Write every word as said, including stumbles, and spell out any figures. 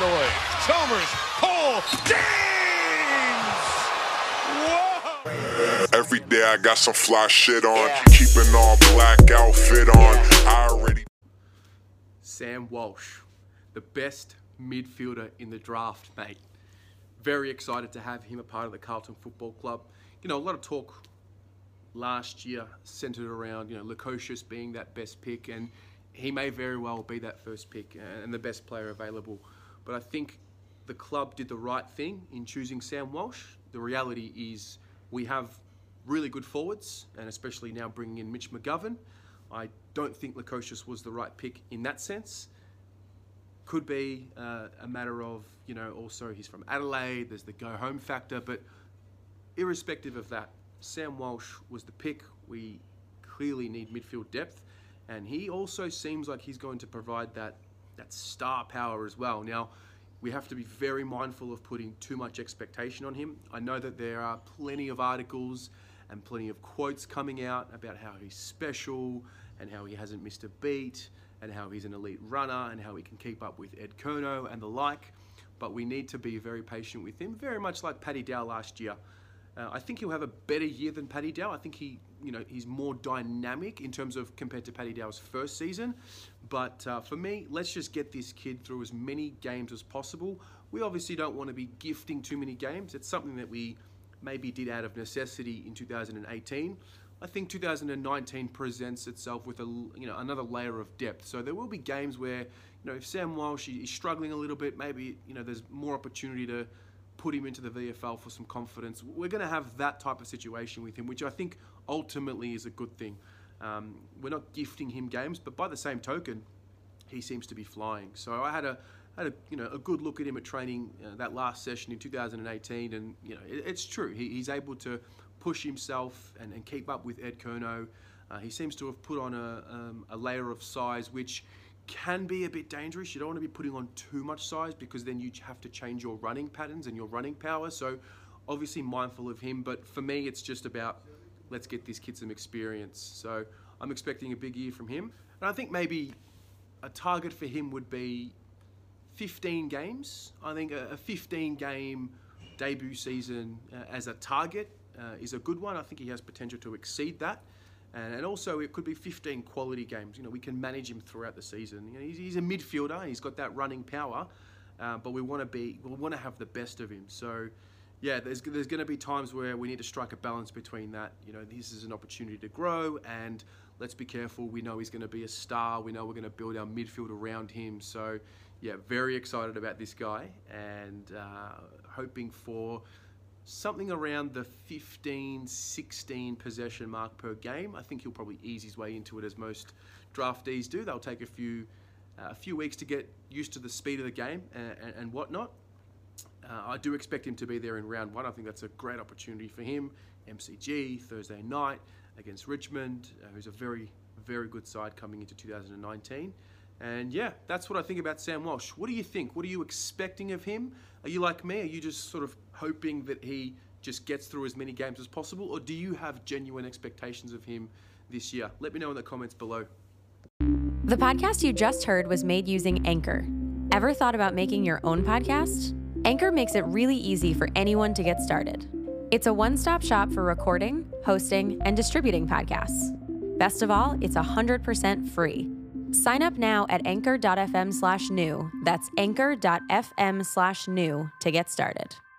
away. Chalmers, Cole, James! Whoa! Every day I got some fly shit on. Yeah. Keep an all black outfit on. Yeah. I already... Sam Walsh, the best midfielder in the draft, mate. Very excited to have him a part of the Carlton Football Club. You know, a lot of talk last year centered around, you know, Lukosius being that best pick, and he may very well be that first pick and the best player available. But I think the club did the right thing in choosing Sam Walsh. The reality is we have really good forwards, and especially now bringing in Mitch McGovern. I don't think Lukosius was the right pick in that sense. Could be uh, a matter of, you know, also he's from Adelaide, there's the go-home factor, but irrespective of that, Sam Walsh was the pick. We clearly need midfield depth, and he also seems like he's going to provide that, that star power as well. Now, we have to be very mindful of putting too much expectation on him. I know that there are plenty of articles and plenty of quotes coming out about how he's special and how he hasn't missed a beat and how he's an elite runner and how he can keep up with Ed Curnow and the like. But we need to be very patient with him, very much like Paddy Dow last year. Uh, I think he'll have a better year than Paddy Dow. I think he, you know, he's more dynamic in terms of compared to Paddy Dow's first season. But uh, for me, let's just get this kid through as many games as possible. We obviously don't want to be gifting too many games. It's something that we maybe did out of necessity in two thousand eighteen. I think two thousand nineteen presents itself with a, you know, another layer of depth. So there will be games where, you know, if Sam Walsh is struggling a little bit, maybe, you know, there's more opportunity to put him into the V F L for some confidence. We're going to have that type of situation with him, which I think ultimately is a good thing. Um, we're not gifting him games, but by the same token, he seems to be flying. So I had a had a you know a good look at him at training uh, that last session in two thousand eighteen, and you know it, it's true. He, he's able to push himself and, and keep up with Ed Curnow. Uh, he seems to have put on a, um, a layer of size which can be a bit dangerous. You don't want to be putting on too much size because then you have to change your running patterns and your running power. So obviously mindful of him, but for me it's just about let's get this kid some experience. So I'm expecting a big year from him. And I think maybe a target for him would be fifteen games. I think a fifteen game debut season uh, as a target uh, is a good one. I think he has potential to exceed that. And also, it could be fifteen quality games. You know, we can manage him throughout the season. You know, he's, he's a midfielder. He's got that running power, uh, but we want to be, we want to have the best of him. So, yeah, there's there's going to be times where we need to strike a balance between that. You know, this is an opportunity to grow, and let's be careful. We know he's going to be a star. We know we're going to build our midfield around him. So, yeah, very excited about this guy, and uh, hoping for something around the fifteen, sixteen possession mark per game. I think he'll probably ease his way into it, as most draftees do. They'll take a few uh, a few weeks to get used to the speed of the game and, and, and whatnot. Uh, I do expect him to be there in round one. I think that's a great opportunity for him. M C G, Thursday night against Richmond, uh, who's a very, very good side coming into two thousand nineteen. And yeah, that's what I think about Sam Walsh. What do you think? What are you expecting of him? Are you like me? Are you just sort of hoping that he just gets through as many games as possible? Or do you have genuine expectations of him this year? Let me know in the comments below. The podcast you just heard was made using Anchor. Ever thought about making your own podcast? Anchor makes it really easy for anyone to get started. It's a one-stop shop for recording, hosting, and distributing podcasts. Best of all, it's one hundred percent free. Sign up now at anchor dot f m slash new. That's anchor dot f m slash new to get started.